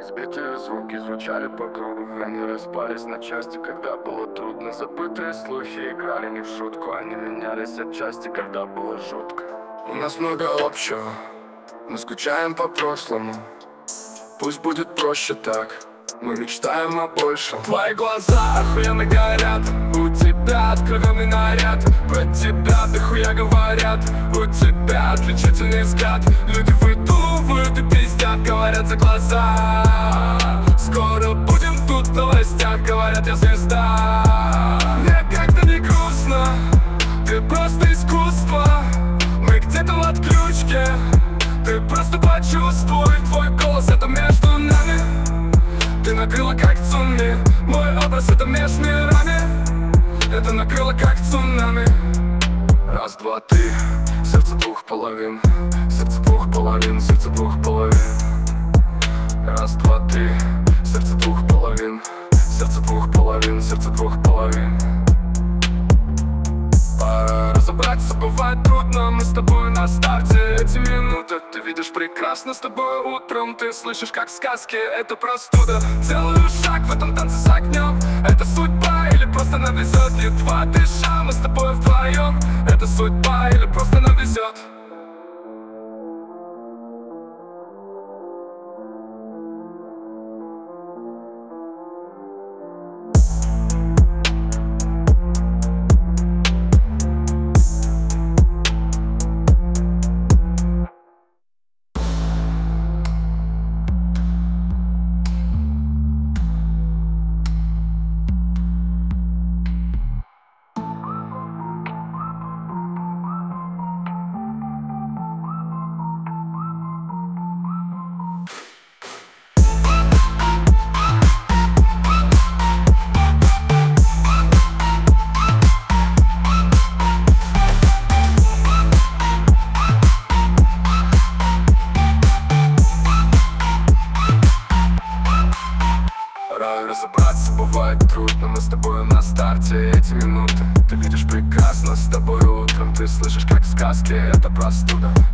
Избитые звуки звучали по кругу. Они распались на части, когда было трудно. Забытые слухи играли не в шутку. Они менялись отчасти, когда было жутко. У нас много общего, мы скучаем по прошлому. Пусть будет проще так, мы мечтаем о большем. Твои глаза охуенно горят, у тебя откровенный наряд. Про тебя дохуя говорят, у тебя отличительный взгляд. Люди выдумывают и пиздят, говорят за глаза. Скоро будем тут в новостях, говорят, я звезда. Мне как-то не грустно, ты просто искусство. Мы где-то в отключке, ты просто почувствуй. Твой голос — это между нами. Ты накрыла как цунами. Мой образ — это между мирами. Это накрыло как цунами. Раз, два, ты. Сердце двух половин. Сердце двух половин. Сердце двух половин. Раз, два, ты. Сердце двух половин. Сердце двух половин. Сердце двух половин. Пора разобраться, бывает трудно. Мы с тобой на старте, эти минуты ты видишь прекрасно. С тобой утром ты слышишь как в сказке. Это простуда. Делаю шаг в этом танце с огнем. Это судьба или просто навезет? Едва дыша, мы с тобой вдвоем. Это судьба или просто навезет? Разобраться бывает трудно, мы с тобой на старте, эти минуты ты видишь прекрасно. С тобой утром ты слышишь как в сказке, это простуда.